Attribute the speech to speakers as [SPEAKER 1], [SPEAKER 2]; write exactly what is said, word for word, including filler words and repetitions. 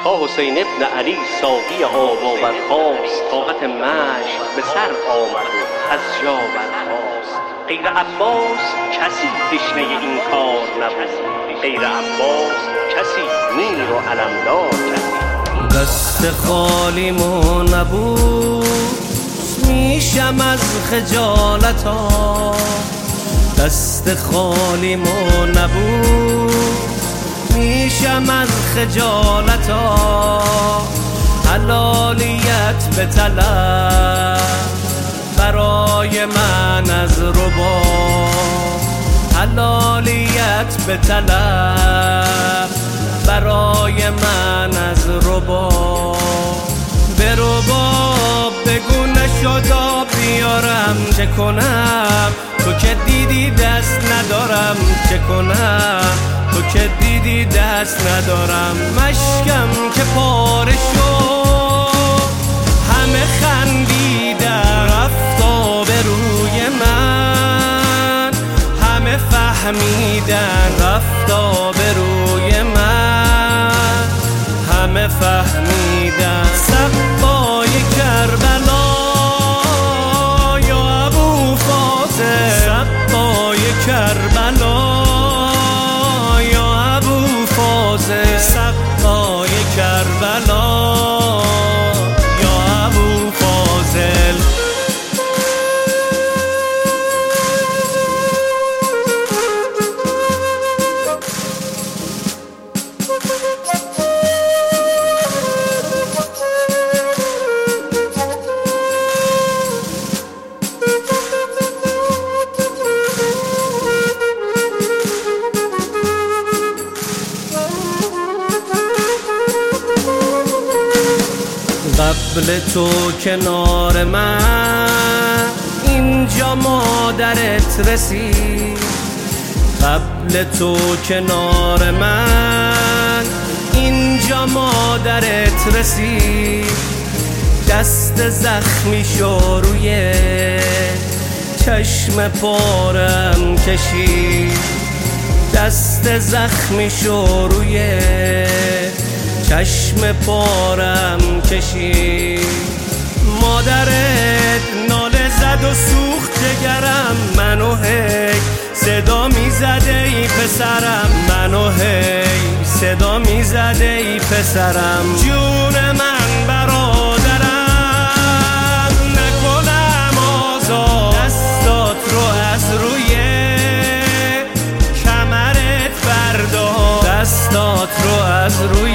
[SPEAKER 1] تا حسین ابن علی ساقی آب آورخواست، طاقت مشک به سر آمد و از جا برخاست. غیر عباس کسی تشنه این کار نبود، غیر عباس کسی میر و علمدار کسی.
[SPEAKER 2] دست خالیمو نبود میشم از خجالتا، دست خالیمو نبود میشم از خجالتا. حلالیت به طلب برای من از ربا، حلالیت به طلب برای من از ربا. به ربا بگو نشدا بیارم چه کنم، تو که دیدی دست ندارم چه کنم، تو که دیدی دست ندارم. مشکم که پاره شد همه خندیدن، رفتا به روی من همه فهمیدن، رفتا به روی من همه فهمیدن. صفای کربلا یا ابو فاضل، صفای کربلا یا ابو فاضل، صفای کربلا یا ابو فاضل. قبل تو کنار من اینجا مادرت رسید، قبل تو کنار من اینجا مادرت رسید. دست زخمی شو روی چشم پارم کشید، دست زخمی شو روی چشم پارم کشید. مادرت ناله زد و سوخت جگرم، منو هی صدا میزده ای پسرم، منو هی صدا میزده ای پسرم. جون من برادرم نکنم آزاد، دستات رو از روی کمرت بردار، دستات رو از روی